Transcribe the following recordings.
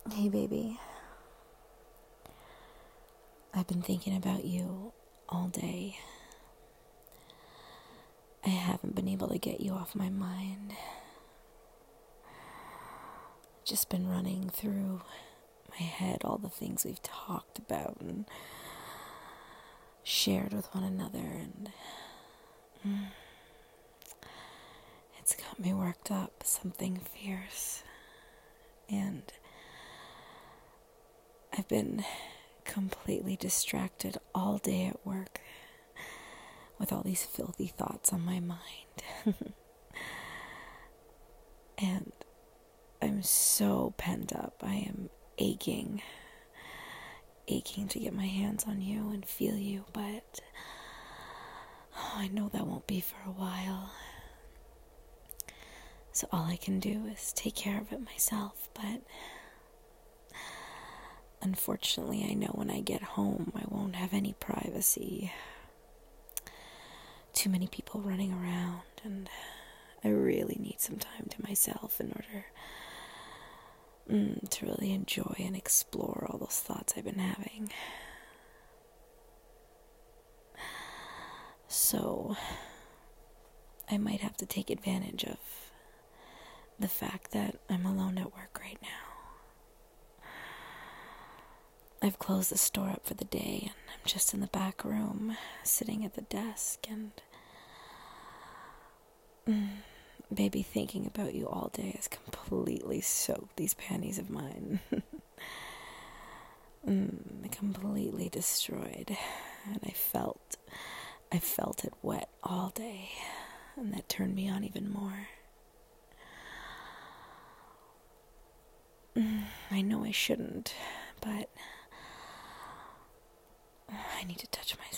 Hey, baby. I've been thinking about you all day. I haven't been able to get you off my mind. Just been running through my head all the things we've talked about and shared with one another, and it's got me worked up, something fierce. And I've been completely distracted all day at work with all these filthy thoughts on my mind. And I'm so pent up. I am aching to get my hands on you and feel you, but I know that won't be for a while. So all I can do is take care of it myself, but unfortunately I know when I get home I won't have any privacy. Too many people running around, and I really need some time to myself in order to really enjoy and explore all those thoughts I've been having. So I might have to take advantage of the fact that I'm alone at work right now. I've closed the store up for the day, and I'm just in the back room, sitting at the desk, and baby, thinking about you all day has completely soaked these panties of mine. Completely destroyed, and I felt it wet all day, and that turned me on even more. I know I shouldn't, but I need to touch myself.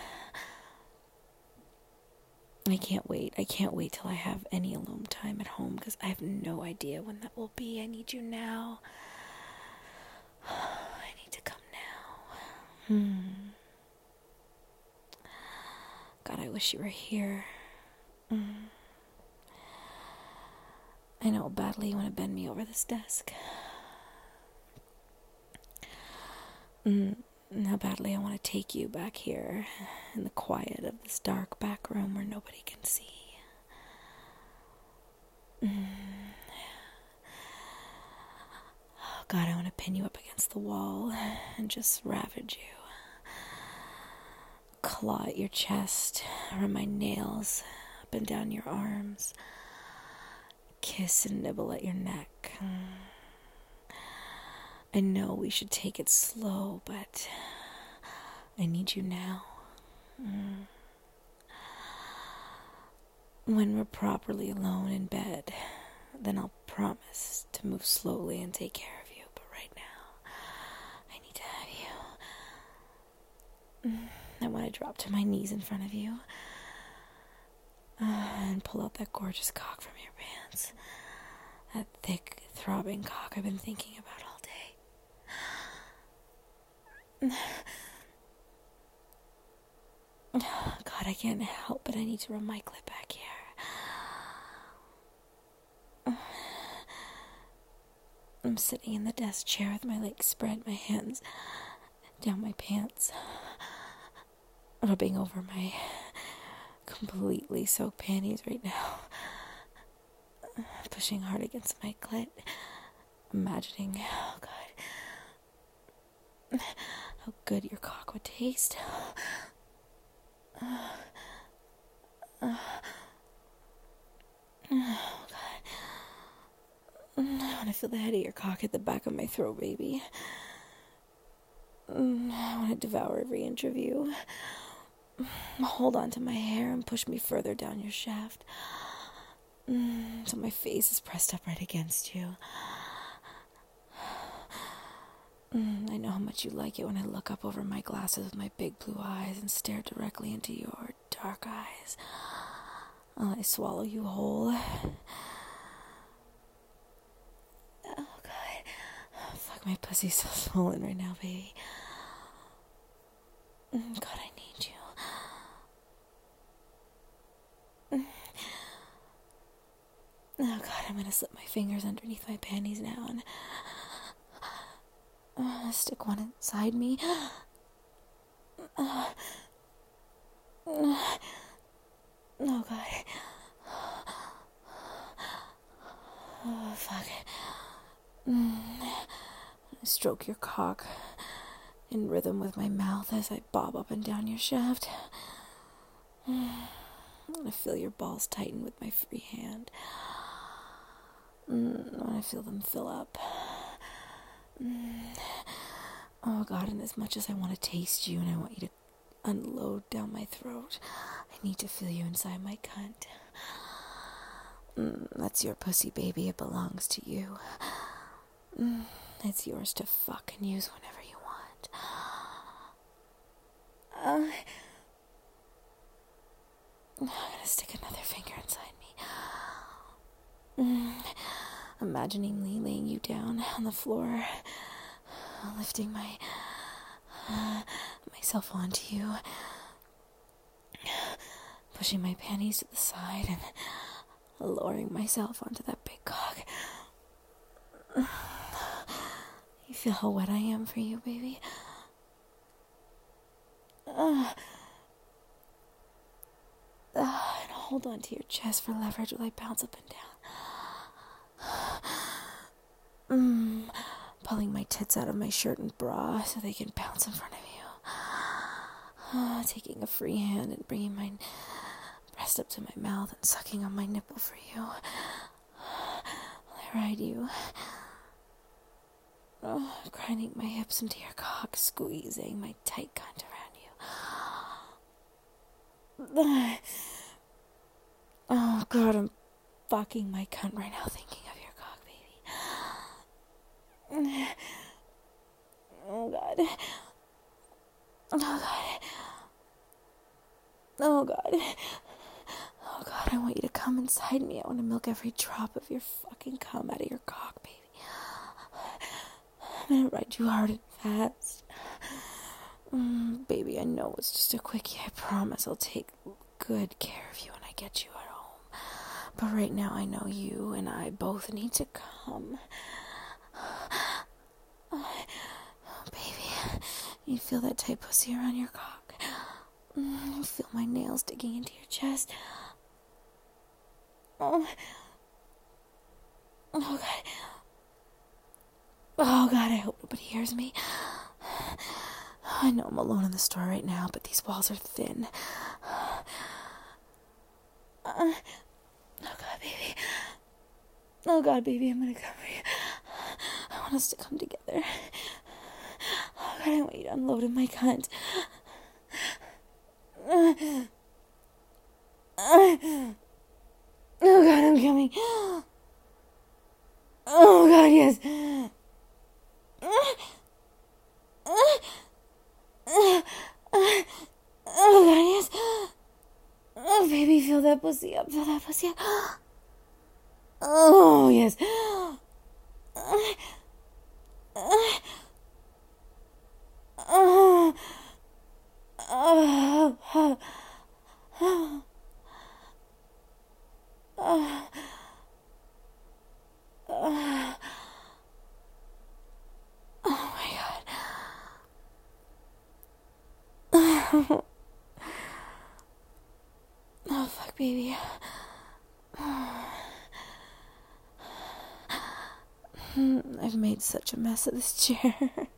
I can't wait till I have any alone time at home, because I have no idea when that will be. I need you now. I need to come now. God, I wish you were here. I know how badly you want to bend me over this desk. How badly I want to take you back here in the quiet of this dark back room where nobody can see. Oh God, I want to pin you up against the wall and just ravage you. Claw at your chest, run my nails up and down your arms, kiss and nibble at your neck. I know we should take it slow, but I need you now. When we're properly alone in bed, then I'll promise to move slowly and take care of you. But right now, I need to have you. I want to drop to my knees in front of you and pull out that gorgeous cock from your pants. That thick, throbbing cock I've been thinking about all day. God, I can't help but I need to run my clip back here. I'm sitting in the desk chair with my legs spread, my hands down my pants, rubbing over my completely soaked panties right now, pushing hard against my clit, imagining, oh God, how good your cock would taste. Oh God. I want to feel the head of your cock at the back of my throat, baby. I want to devour every inch of you. Hold on to my hair and push me further down your shaft, so my face is pressed up right against you. I know how much you like it when I look up over my glasses with my big blue eyes and stare directly into your dark eyes. I swallow you whole. Oh God, fuck, my pussy's so swollen right now, baby. God, I need you. Oh God, I'm gonna slip my fingers underneath my panties now and Stick one inside me. Oh, God. Oh, fuck. Stroke your cock in rhythm with my mouth as I bob up and down your shaft. I feel your balls tighten with my free hand. When I feel them fill up. Oh, God, and as much as I want to taste you and I want you to unload down my throat, I need to feel you inside my cunt. That's your pussy, baby. It belongs to you. It's yours to fuck and use whenever you want. I'm gonna stick another finger inside me. Imagining me laying you down on the floor, lifting myself onto you, pushing my panties to the side and lowering myself onto that big cock. You feel how wet I am for you, baby? And hold on to your chest for leverage while I bounce up and down. Pulling my tits out of my shirt and bra so they can bounce in front of you. Taking a free hand and bringing my breast up to my mouth and sucking on my nipple for you. While I ride you. Grinding my hips into your cock, squeezing my tight cunt around you. Oh, God, I'm fucking my cunt right now thinking of your cock, baby. Oh, God. Oh, God. Oh, God. Oh, God, I want you to come inside me. I want to milk every drop of your fucking cum out of your cock, baby. I'm gonna ride you hard and fast. Baby, I know it's just a quickie. I promise I'll take good care of you when I get you at home. But right now I know you and I both need to come. Baby, you feel that tight pussy around your cock. You feel my nails digging into your chest. Oh, God. Oh, God, I hope nobody hears me. I know I'm alone in the store right now, but these walls are thin. Oh, God, baby. Oh, God, baby, I'm gonna cover you. I want us to come together. Oh, God, I want you to unload in my cunt. Oh, God, I'm coming. Oh, God, yes. Oh, God, yes. Oh, baby, feel that pussy up. Feel that pussy up. Oh, yes. Oh, my God. Oh, fuck, baby. I've made such a mess of this chair.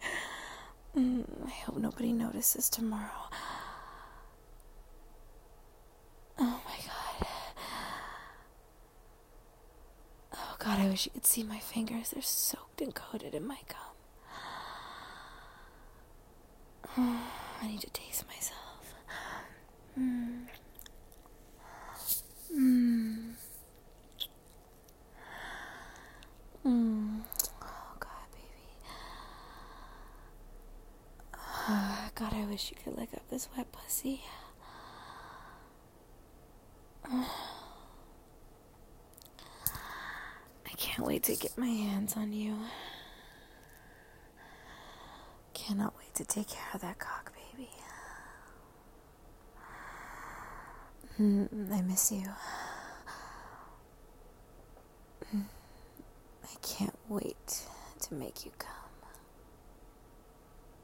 I hope nobody notices tomorrow. Oh, my God. Oh, God, I wish you could see my fingers. They're soaked and coated in my cum. I need to taste myself. Oh, God, baby. God, I wish you could lick up this wet pussy. I can't wait to get my hands on you. Cannot wait to take care of that cock, baby. I miss you. I can't wait to make you come.